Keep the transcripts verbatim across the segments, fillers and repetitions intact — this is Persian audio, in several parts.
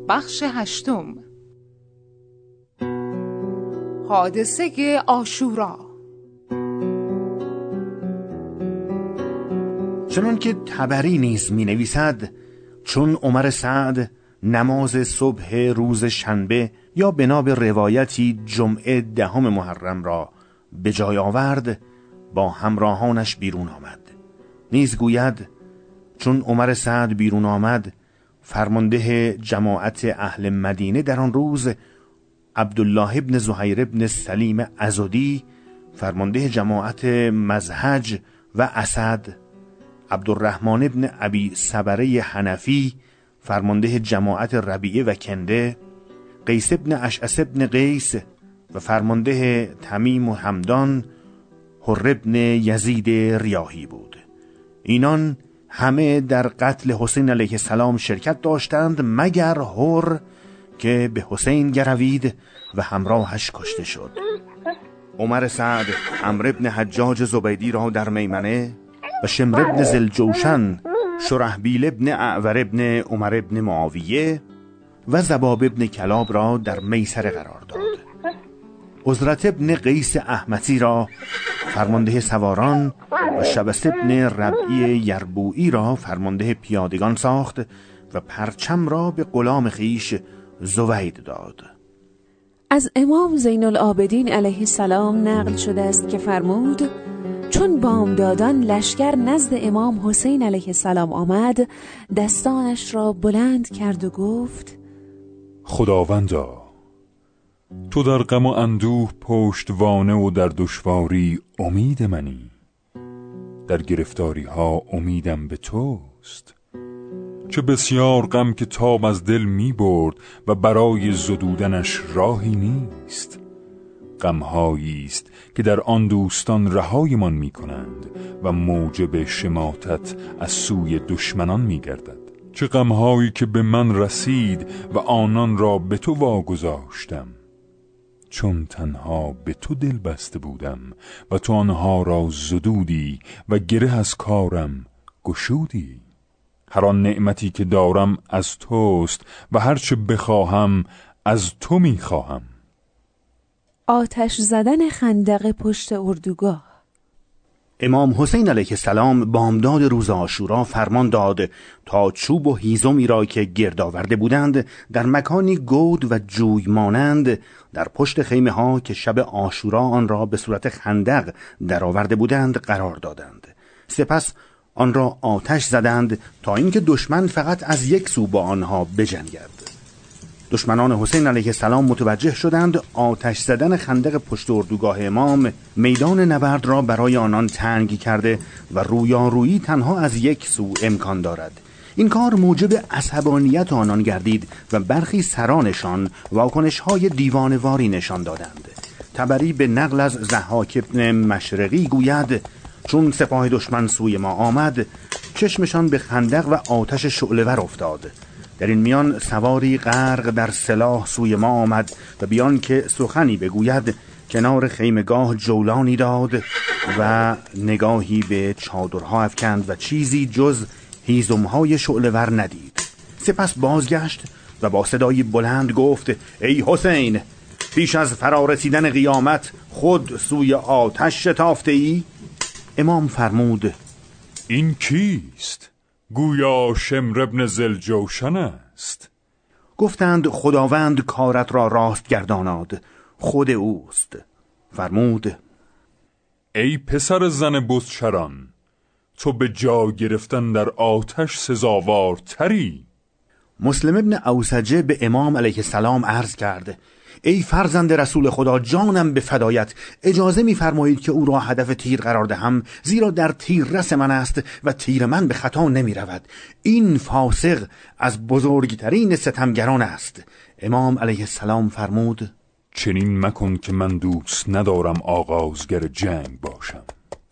بخش هشتم. حادثه عاشورا. چنان که طبری نیز می نویسد، چون عمر سعد نماز صبح روز شنبه یا بنا به روایتی جمعه دهم محرم را به جای آورد، با همراهانش بیرون آمد. نیز گوید چون عمر سعد بیرون آمد، فرمانده جماعت اهل مدینه در آن روز عبدالله ابن زهیر ابن سلیم عضدی، فرمانده جماعت مزهج و اسد، عبدالرحمن ابن ابی صبره حنفی، فرمانده جماعت ربیعه و کنده، قیس ابن اشعث ابن قیس و فرمانده تمیم و همدان، حر ابن یزید ریاحی بود. اینان همه در قتل حسین علیه السلام شرکت داشتند مگر حر که به حسین گروید و همراهش کشته شد. عمر سعد عمرو ابن حجاج زبیدی را در میمنه و شمر ابن ذوالجوشن شرحبیل ابن اعور ابن عمر ابن معاویه و ضباب ابن کلاب را در میسره قرار داد. عزرت ابن قیس احمسی را فرمانده سواران و شبس ابن ربعی یربوعی را فرمانده پیادگان ساخت و پرچم را به غلام خیش زوید داد. از امام زین العابدین علیه السلام نقل شده است که فرمود چون بامدادان لشکر نزد امام حسین علیه السلام آمد، دستانش را بلند کرد و گفت: خداوندا، تو در غم و اندوه پشتوانه و در دشواری امید منی. در گرفتاری ها امیدم به توست. چه بسیار غم که تاب از دل می برد و برای زدودنش راهی نیست. غم‌هایی است که در آن دوستان رهایمان می کنند و موجب شماتت از سوی دشمنان می گردد. چه غم‌هایی که به من رسید و آنان را به تو واگذاشتم، چون تنها به تو دل بسته بودم و تو آنها را زدودی و گره از کارم گشودی. هر آن نعمتی که دارم از توست و هرچه بخواهم از تو میخواهم. آتش زدن خندق پشت اردوگاه. امام حسین علیه السلام بامداد روز عاشورا فرمان داد تا چوب و هیزمی را که گرد آورده بودند در مکانی گود و جوی مانند در پشت خیمه ها که شب عاشورا آن را به صورت خندق در آورده بودند قرار دادند. سپس آن را آتش زدند تا اینکه دشمن فقط از یک سو با آنها بجنگد. دشمنان حسین علیه السلام متوجه شدند آتش زدن خندق پشت اردوگاه امام میدان نبرد را برای آنان تنگ کرده و رویارویی تنها از یک سو امکان دارد. این کار موجب عصبانیت آنان گردید و برخی سرانشان واکنش‌های دیوانه‌واری نشان دادند. طبری به نقل از ضحاک ابن مشرقی گوید چون سپاه دشمن سوی ما آمد، چشمشان به خندق و آتش شعله‌ور افتاد. در این میان سواری غرق در سلاح سوی ما آمد و بیان که سخنی بگوید کنار خیمگاه جولانی داد و نگاهی به چادرها افکند و چیزی جز هیزمهای شعله‌ور ندید. سپس بازگشت و با صدای بلند گفت: ای حسین، پیش از فرارسیدن قیامت خود سوی آتش شتافته ای؟ امام فرمود: این کیست؟ گویا شمر ابن ذوالجوشن است. گفتند خداوند کارت را راست گرداناد، خود اوست. فرمود: ای پسر زن بزچران، تو به جا گرفتن در آتش سزاوارتری. مسلم ابن اوسجه به امام علیه السلام عرض کرد: ای فرزند رسول خدا، جانم به فدایت، اجازه می‌فرمایید که او را هدف تیر قرار دهم، زیرا در تیر رس من است و تیر من به خطا نمی رود. این فاسق از بزرگترین ستمگران است. امام علیه السلام فرمود: چنین مکن که من دوست ندارم آغازگر جنگ باشم.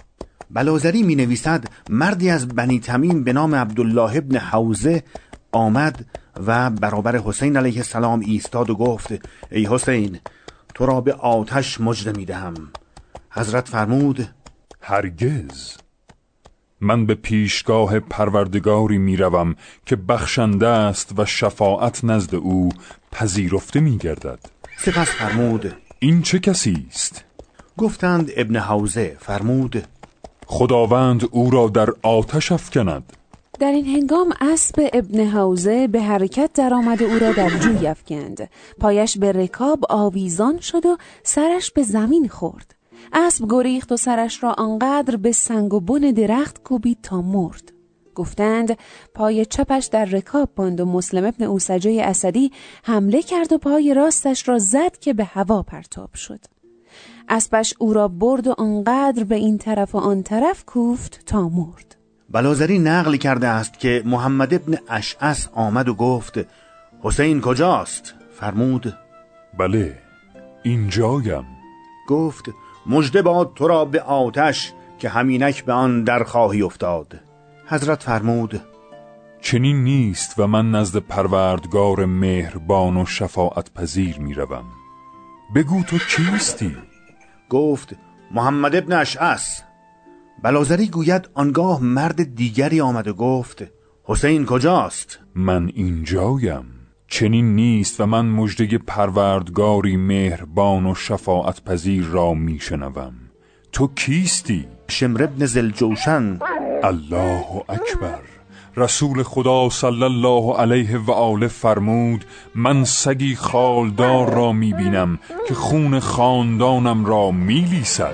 بلازری می نویسد مردی از بنی تمیم به نام عبدالله ابن حوزه آمد و برابر حسین علیه السلام ایستاد و گفت: ای حسین، تو را به آتش مژده می دهم. حضرت فرمود: هرگز. من به پیشگاه پروردگاری می روم که بخشنده است و شفاعت نزد او پذیرفته می گردد. سپس فرمود این چه کسی است؟ گفتند ابن حوزه. فرمود خداوند او را در آتش افکند. در این هنگام اسب ابن حوزه به حرکت در آمد و او را در جوی افکند. پایش به رکاب آویزان شد و سرش به زمین خورد. اسب گریخت و سرش را آنقدر به سنگ و بن درخت کوبید تا مرد. گفتند پای چپش در رکاب ماند و مسلم ابن اوسجه اسدی حمله کرد و پای راستش را زد که به هوا پرتاب شد. اسبش او را برد و آنقدر به این طرف و آن طرف کوفت تا مرد. بلازری نقل کرده است که محمد ابن اشعث آمد و گفت حسین کجاست؟ فرمود بله اینجایم. گفت مژده باد تو را به آتش که همینک به آن در خواهی افتاد. حضرت فرمود چنین نیست و من نزد پروردگار مهربان و شفاعت پذیر می روم. بگو تو کیستی؟ گفت محمد ابن اشعث. بلازری گوید آنگاه مرد دیگری آمد و گفت حسین کجاست؟ من اینجایم. چنین نیست و من مژده پروردگاری مهربان و شفاعت پذیر را می شنوم. تو کیستی؟ شمر ابن ذوالجوشن. الله اکبر. رسول خدا صلی الله علیه و آله فرمود من سگی خالدار را می بینم که خون خاندانم را می لیسد.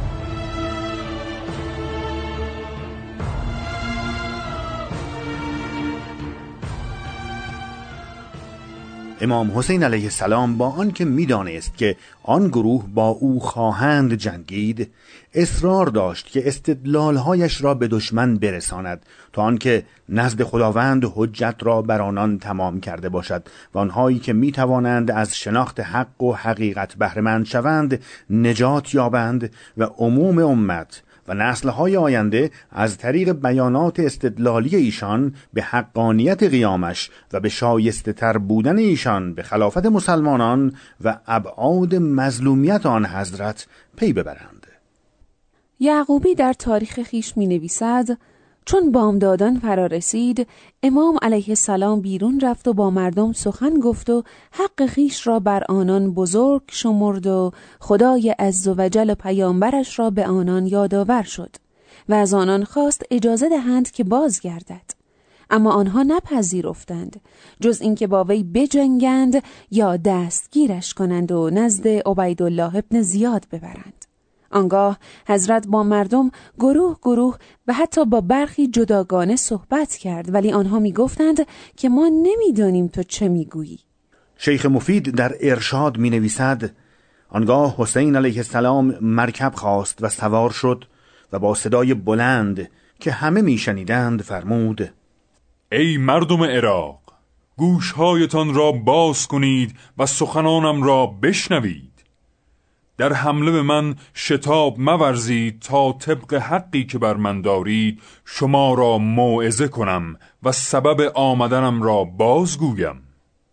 امام حسین علیه السلام با آنکه می‌دانست که آن گروه با او خواهند جنگید، اصرار داشت که استدلال‌هایش را به دشمن برساند تا آنکه نزد خداوند حجت را بر آنان تمام کرده باشد و آنهایی که می‌توانند از شناخت حق و حقیقت بهره‌مند شوند نجات یابند و عموم امت و نسل‌های آینده از طریق بیانات استدلالی ایشان به حقانیت قیامش و به شایسته تر بودن ایشان به خلافت مسلمانان و ابعاد مظلومیت آن حضرت پی ببرند. یعقوبی در تاریخ خیش می نویسد چون بامدادان فرا رسید امام علیه السلام بیرون رفت و با مردم سخن گفت و حق خیش را بر آنان بزرگ شمرد و خدای عزوجل و پیامبرش را به آنان یادآور شد و از آنان خواست اجازه دهند که بازگردد. اما آنها نپذیرفتند جز اینکه با وی بجنگند یا دستگیرش کنند و نزد عبیدالله ابن زیاد ببرند. آنگاه حضرت با مردم گروه گروه و حتی با برخی جداگانه صحبت کرد، ولی آنها می گفتند که ما نمیدانیم تو چه میگویی. شیخ مفید در ارشاد می نویسد آنگاه حسین علیه السلام مرکب خواست و سوار شد و با صدای بلند که همه می شنیدند فرمود ای مردم عراق، گوشهایتان را باز کنید و سخنانم را بشنوید. در حمله به من شتاب مورزید تا طبق حقی که بر من دارید شما را موعظه کنم و سبب آمدنم را بازگویم.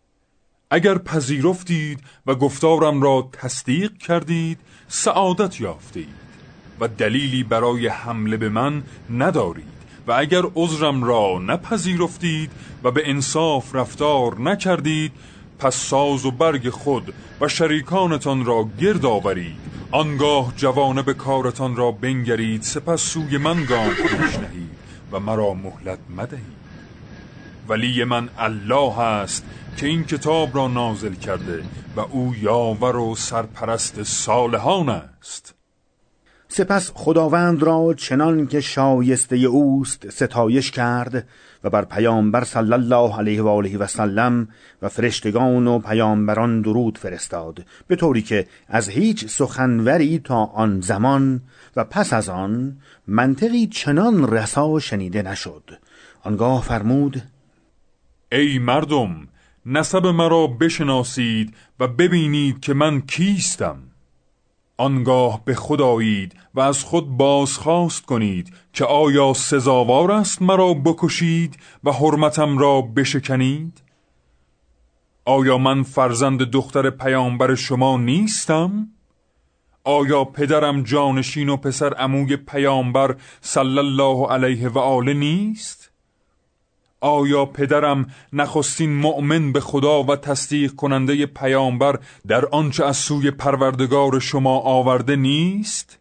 اگر پذیرفتید و گفتارم را تصدیق کردید سعادت یافتید و دلیلی برای حمله به من ندارید، و اگر عذرم را نپذیرفتید و به انصاف رفتار نکردید پس ساز و برگ خود و شریکانتان را گرد آورید، آنگاه جوانب کارتان را بنگرید، سپس سوی من گام پیش نهید و مرا مهلت مدهید. ولی من الله است که این کتاب را نازل کرده و او یاور و سرپرست صالحان است. سپس خداوند را چنان که شایسته اوست ستایش کرد و بر پیامبر صلی الله علیه و آله و سلم و فرشتگان و پیامبران درود فرستاد، به طوری که از هیچ سخنوری تا آن زمان و پس از آن منطقی چنان رسا شنیده نشد. آنگاه فرمود ای مردم، نسب مرا بشناسید و ببینید که من کیستم. آنگاه به خود آیید و از خود بازخواست کنید که آیا سزاوار است مرا بکشید و حرمتم را بشکنید؟ آیا من فرزند دختر پیامبر شما نیستم؟ آیا پدرم جانشین و پسر عموی پیامبر صلی الله علیه و آله نیست؟ آیا پدرم نخستین مؤمن به خدا و تصدیق کننده پیامبر در آنچه از سوی پروردگار شما آورده نیست؟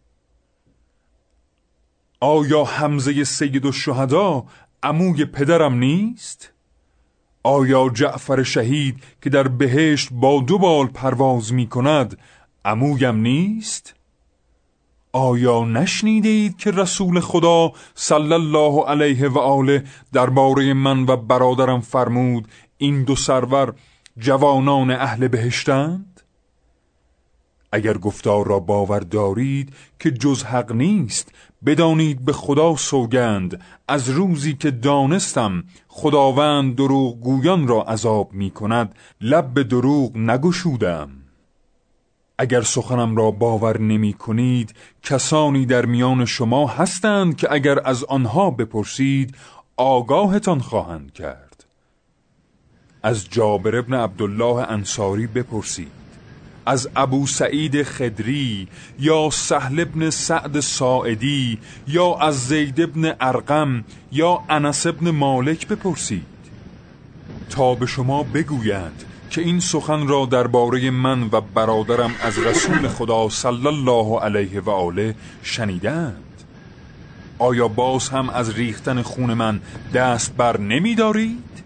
آیا حمزه سید الشهدا عموی پدرم نیست؟ آیا جعفر شهید که در بهشت با دو بال پرواز می کند عمویم نیست؟ آیا نشنیدید که رسول خدا صلی الله علیه و آله درباره من و برادرم فرمود این دو سرور جوانان اهل بهشتند؟ اگر گفتار را باور دارید که جز حق نیست، بدانید به خدا سوگند از روزی که دانستم خداوند دروغ گویان را عذاب می کند لب به دروغ نگشودم. اگر سخنم را باور نمی کنید، کسانی در میان شما هستند که اگر از آنها بپرسید آگاهتان خواهند کرد. از جابر ابن عبدالله انصاری بپرسید، از ابو سعید خدری یا سهل ابن سعد ساعدی یا از زید ابن ارقم یا انس ابن مالک بپرسید تا به شما بگویند که این سخن را درباره من و برادرم از رسول خدا صلی الله علیه و آله شنیدند. آیا باز هم از ریختن خون من دست بر نمی دارید؟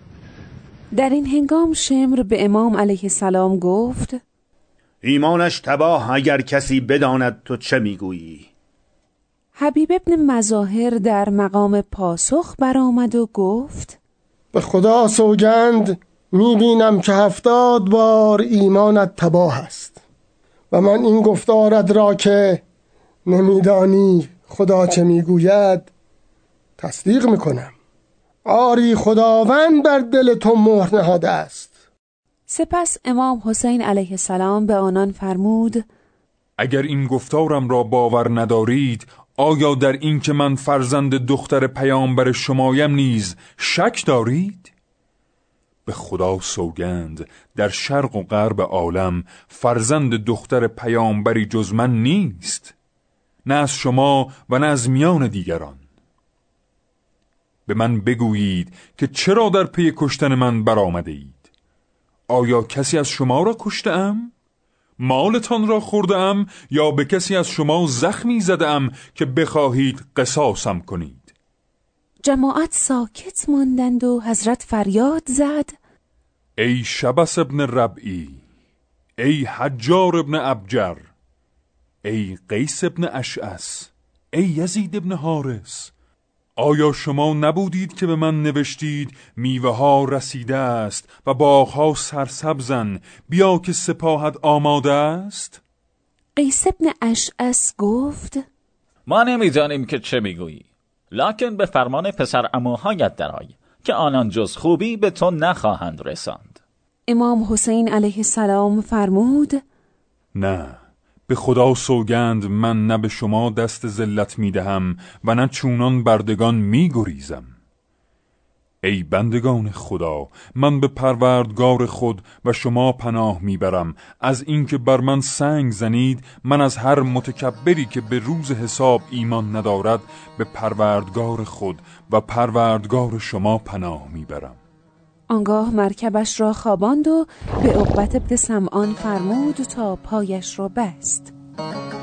در این هنگام شمر به امام علیه السلام گفت ایمانش تباه اگر کسی بداند تو چه میگویی. حبیب ابن مظاهر در مقام پاسخ برآمد و گفت به خدا سوگند میبینم که هفتاد بار ایمانت تباه است و من این گفتارت را که نمیدانی خدا چه میگوید تصدیق میکنم. آری خداوند بر دل تو مهر نهاده است. سپس امام حسین علیه السلام به آنان فرمود اگر این گفتارم را باور ندارید، آیا در این که من فرزند دختر پیامبر شمایم نیز شک دارید؟ به خدا سوگند در شرق و غرب عالم فرزند دختر پیامبری جز من نیست، نه از شما و نه از میان دیگران. به من بگویید که چرا در پی کشتن من برآمده اید؟ آیا کسی از شما را کشته‌ام؟ مالتان را خورده‌ام یا به کسی از شما زخمی زده‌ام که بخواهید قصاصم کنید؟ جماعت ساکت ماندند و حضرت فریاد زد ای شبس ابن ربعی، ای حجار ابن ابجر، ای قیس ابن اشعث، ای یزید ابن حارس، آیا شما نبودید که به من نوشتید میوه ها رسیده است و باغها سرسبزن، بیا که سپاهت آماده است؟ قیس ابن اشعث گفت ما نمی‌دانیم که چه میگویی، لکن به فرمان پسر عموهایت درآی که آنان جز خوبی به تو نخواهند رساند. امام حسین علیه السلام فرمود نه، به خدا سوگند من نه به شما دست ذلت میدهم و نه چونان بردگان میگریزم. ای بندگان خدا، من به پروردگار خود و شما پناه میبرم از اینکه بر من سنگ زنید. من از هر متکبری که به روز حساب ایمان ندارد به پروردگار خود و پروردگار شما پناه میبرم. آنگاه مرکبش را خواباند و به عقبت ابن سمعان فرمود تا پایش را بست.